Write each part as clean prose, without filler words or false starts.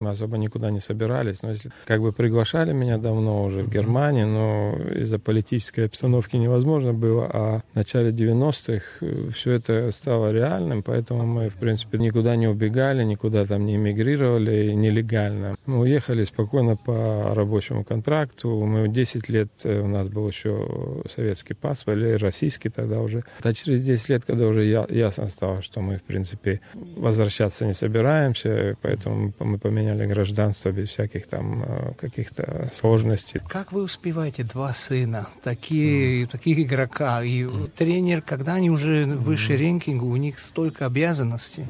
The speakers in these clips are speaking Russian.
Мы особо никуда не собирались, но если как бы приглашали меня давно уже в Германии, но из-за политической обстановки невозможно было, а в начале 90-х все это стало реальным, поэтому мы, в принципе, никуда не убегали, никуда там не эмигрировали нелегально. Мы уехали спокойно по рабочему контракту, мы 10 лет, у нас был еще советский паспорт, или российский тогда уже. А через 10 лет, когда уже ясно стало, что мы, в принципе, возвращаться не собираемся, поэтому мы поменяли гражданство без всяких там каких-то сложностей. Как вы успеваете 2 сына, таких игрока, и тренер, когда они уже выше рейтинга, у них столько обязанностей?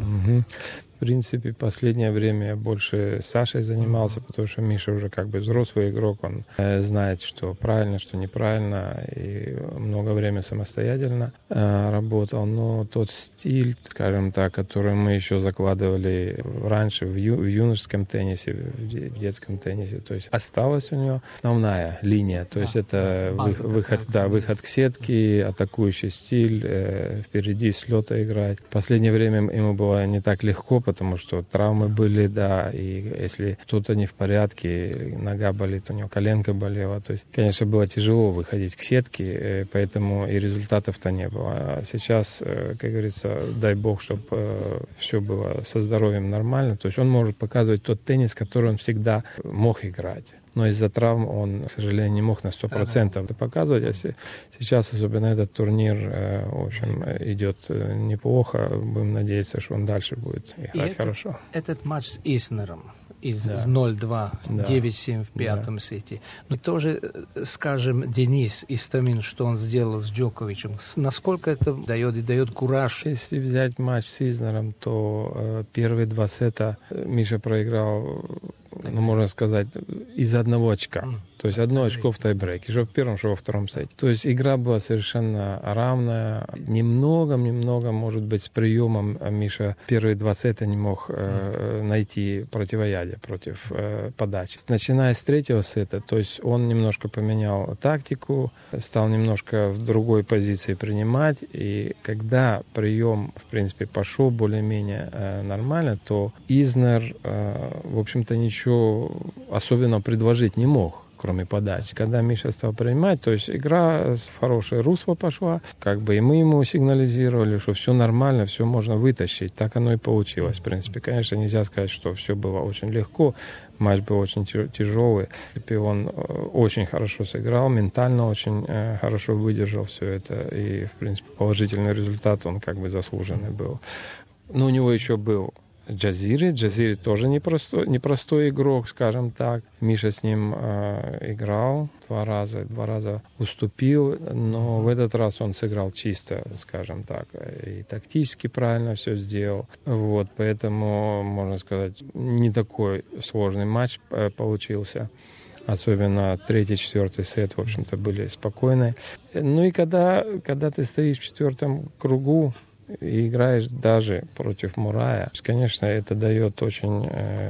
В принципе, последнее время я больше с Сашей занимался, потому что Миша уже как бы взрослый игрок, он знает, что правильно, что неправильно, и много времени самостоятельно работал. Но тот стиль, скажем так, который мы еще закладывали раньше в юношеском теннисе, в детском теннисе, то есть осталась у него основная линия, то есть это выход к сетке, атакующий стиль, впереди с лета играть. В последнее время ему было не так легко, потому что травмы были, да, и если что-то не в порядке, нога болит, у него коленка болела, то есть, конечно, было тяжело выходить к сетке, поэтому и результатов-то не было. А сейчас, как говорится, дай бог, чтобы все было со здоровьем нормально, то есть он может показывать тот теннис, который он всегда мог играть. Но из-за травм он, к сожалению, не мог на 100% это показывать. А сейчас, особенно этот турнир, в общем, идет неплохо. Будем надеяться, что он дальше будет играть хорошо. Этот матч с Иснером из 0-2, 9-7 в пятом сете. Но тоже, скажем, Денис Истомин, что он сделал с Джоковичем, насколько это дает кураж? Если взять матч с Изнером, то первые 2 сета Миша проиграл, можно сказать, из 1 очка. То есть 1 очко в тайбрейке, что в первом, что во втором сете. То есть игра была совершенно равная. Немного, может быть, с приемом Миша первые 2 сета не мог найти противоядие против подачи. Начиная с 3-го сета, то есть он немножко поменял тактику, стал немножко в другой позиции принимать. И когда прием, в принципе, пошел более-менее нормально, то Изнер, в общем-то, ничего особенно предложить не мог, кроме подачи. Когда Миша стал принимать, то есть игра в хорошее русло пошла, как бы и мы ему сигнализировали, что все нормально, все можно вытащить. Так оно и получилось, в принципе. Конечно, нельзя сказать, что все было очень легко. Матч был очень тяжелый. Он очень хорошо сыграл, ментально очень хорошо выдержал все это. И, в принципе, положительный результат, он как бы заслуженный был. Но у него еще был Джазири. Джазири тоже непростой игрок, скажем так. Миша с ним играл 2 раза уступил, но в этот раз он сыграл чисто, скажем так, и тактически правильно все сделал. Вот, поэтому, можно сказать, не такой сложный матч получился. Особенно 3-й, 4-й сет, в общем-то, были спокойные. Ну и когда ты стоишь в 4-м кругу, и играешь даже против Мурая, конечно, это дает очень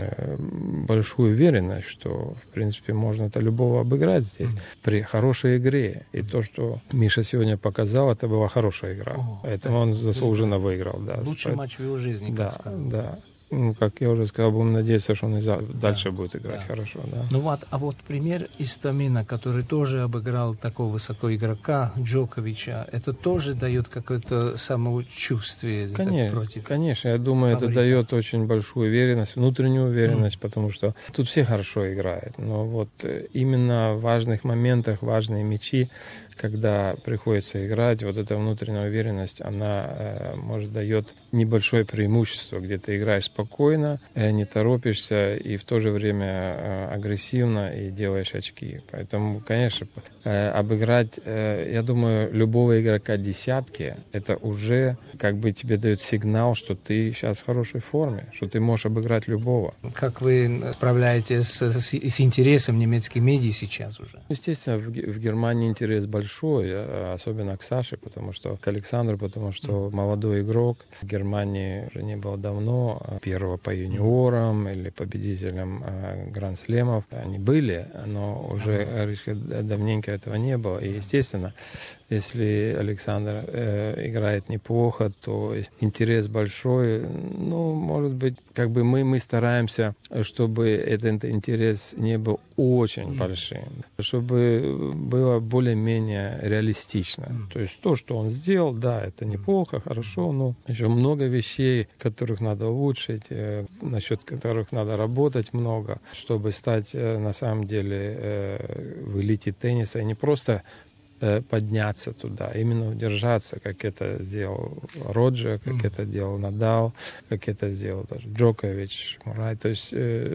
большую уверенность, что, в принципе, можно-то любого обыграть здесь при хорошей игре. И то, что Миша сегодня показал, это была хорошая игра. Поэтому он заслуженно выиграл. Да. Лучший матч в его жизни, как сказал. Да. Ну, как я уже сказал, будем надеяться, что он и дальше будет играть хорошо. Да. Ну вот, а вот пример Истомина, который тоже обыграл такого высокого игрока, Джоковича, это тоже дает какое-то самочувствие против? Конечно, я думаю, это дает очень большую уверенность, внутреннюю уверенность, потому что тут все хорошо играют. Но вот именно в важных моментах, важные мячи, когда приходится играть, вот эта внутренняя уверенность, она, может, дает небольшое преимущество, где ты играешь спокойно, не торопишься и в то же время агрессивно и делаешь очки. Поэтому, конечно, обыграть, я думаю, любого игрока десятки, это уже как бы тебе дает сигнал, что ты сейчас в хорошей форме, что ты можешь обыграть любого. Как вы справляетесь с интересом немецких медиа сейчас уже? Естественно, в Германии интерес большой, особенно к Саше, потому что к Александру, потому что молодой игрок. В Германии уже не было давно первого по юниорам или победителям гранд-слемов. Они были, но уже давненько этого не было. И, естественно, если Александр играет неплохо, то интерес большой. Ну, может быть, как бы мы стараемся, чтобы этот интерес не был очень большим, чтобы было более-менее реалистично. То есть то, что он сделал, да, это неплохо, хорошо, но еще много вещей, которых надо улучшить, насчет которых надо работать много, чтобы стать на самом деле в элите тенниса и не просто подняться туда, именно удержаться, как это сделал Роджер, как это делал Надал, как это сделал даже Джокович, Мурай. То есть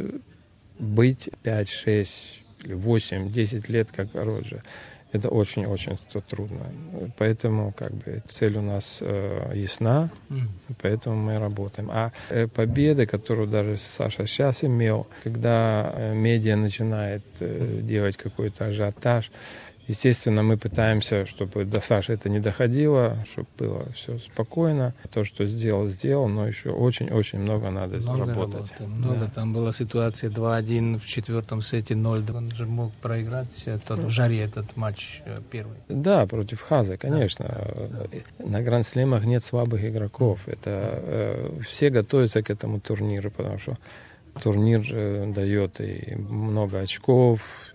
быть 5, 6, 8, 10 лет, как Роджер, это очень-очень трудно. Поэтому как бы цель у нас ясна, поэтому мы работаем. А победы, которую даже Саша сейчас имел, когда медиа начинает делать какой-то ажиотаж, естественно, мы пытаемся, чтобы до Саши это не доходило, чтобы было все спокойно. То, что сделал, но еще очень-очень много надо заработать. Много. Там была ситуация 2-1 в четвертом сете, 0-2. Он же мог проиграть в жаре этот матч первый. Да, против Хазы, конечно. Да. На Гранд-слемах нет слабых игроков. Это все готовятся к этому турниру, потому что турнир дает и много очков,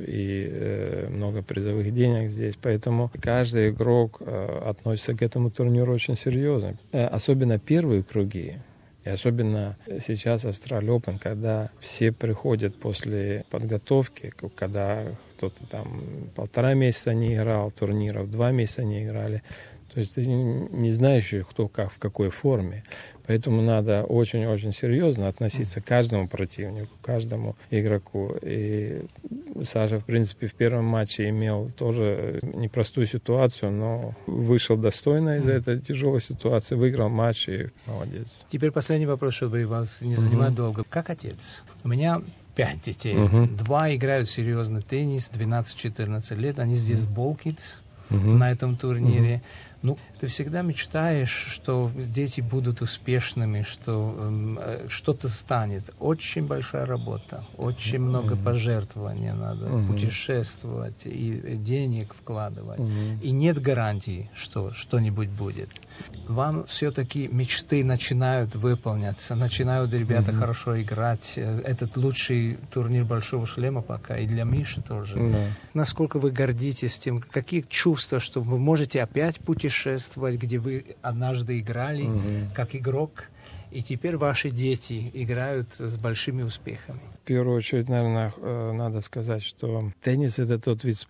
и много призовых денег здесь. Поэтому каждый игрок относится к этому турниру очень серьезно. Особенно первые круги. И особенно сейчас Австралия Open, когда все приходят после подготовки, когда кто-то там 1,5 месяца не играл турниров, 2 месяца не играли. То есть ты не знаешь, кто как, в какой форме. Поэтому надо очень-очень серьезно относиться к каждому противнику, к каждому игроку. И Саша, в принципе, в первом матче имел тоже непростую ситуацию, но вышел достойно из этой тяжелой ситуации, выиграл матч и молодец. Теперь последний вопрос, чтобы вас не занимать долго. Как отец? У меня 5 детей. 2 играют серьезно в теннис, 12-14 лет. Они здесь Ball-Kids на этом турнире. Ну, ты всегда мечтаешь, что дети будут успешными, что что-то станет. Очень большая работа, очень много пожертвований надо, путешествовать и денег вкладывать. И нет гарантии, что что-нибудь будет. Вам все-таки мечты начинают выполняться, начинают ребята хорошо играть. Этот лучший турнир Большого шлема пока, и для Миши тоже. Насколько вы гордитесь тем, какие чувства, что вы можете опять путешествовать, где вы однажды играли как игрок, и теперь ваши дети играют с большими успехами? В первую очередь, наверное, надо сказать, что теннис — это тот вид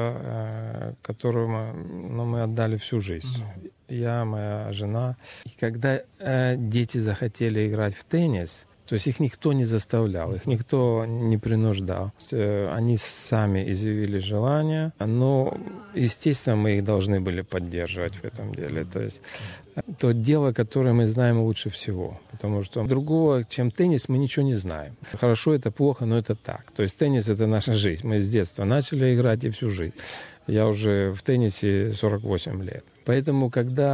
спорта, которому мы отдали всю жизнь. Я, моя жена. И когда дети захотели играть в теннис, то есть их никто не заставлял, их никто не принуждал. Они сами изъявили желание, но, естественно, мы их должны были поддерживать в этом деле. То есть то дело, которое мы знаем лучше всего. Потому что другого, чем теннис, мы ничего не знаем. Хорошо это, плохо, но это так. То есть теннис — это наша жизнь. Мы с детства начали играть и всю жизнь. Я уже в теннисе 48 лет. Поэтому,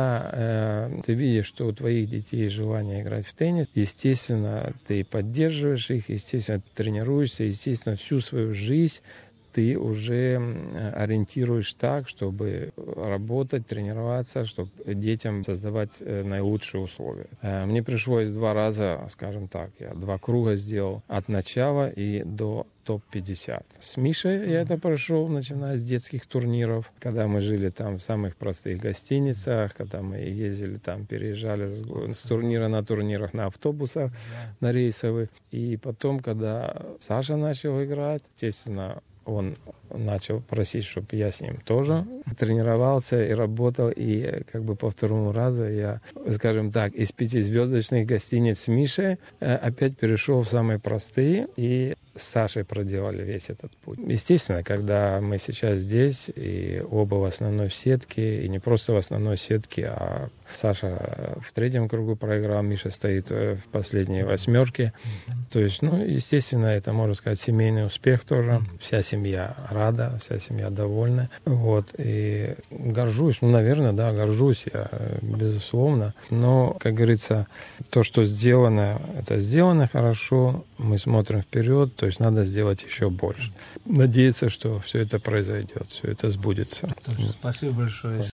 когда ты видишь, что у твоих детей желание играть в теннис, естественно, ты поддерживаешь их, естественно, ты тренируешься, естественно, всю свою жизнь ты уже ориентируешь так, чтобы работать, тренироваться, чтобы детям создавать наилучшие условия. Мне пришлось 2 раза, скажем так, я 2 круга сделал от начала и до топ-50. С Мишей я это прошел, начиная с детских турниров, когда мы жили там в самых простых гостиницах, когда мы ездили там, переезжали с турнира на турнирах на автобусах, на рейсовых. И потом, когда Саша начал играть, естественно, он начал просить, чтобы я с ним тоже тренировался и работал. И как бы по 2-му разу я, скажем так, из 5-звездочных гостиниц с Мишей опять перешел в самые простые. И с Сашей проделали весь этот путь. Естественно, когда мы сейчас здесь, и оба в основной сетке, и не просто в основной сетке, а Саша в 3-м кругу проиграл, Миша стоит в последней 8-ке. То есть, естественно, это, можно сказать, семейный успех тоже. Вся семья рада, вся семья довольна. Вот. И горжусь, наверное, да, горжусь я, безусловно. Но, как говорится, то, что сделано, это сделано хорошо. Мы смотрим вперед, то есть надо сделать еще больше. Надеяться, что все это произойдет, все это сбудется. Спасибо большое.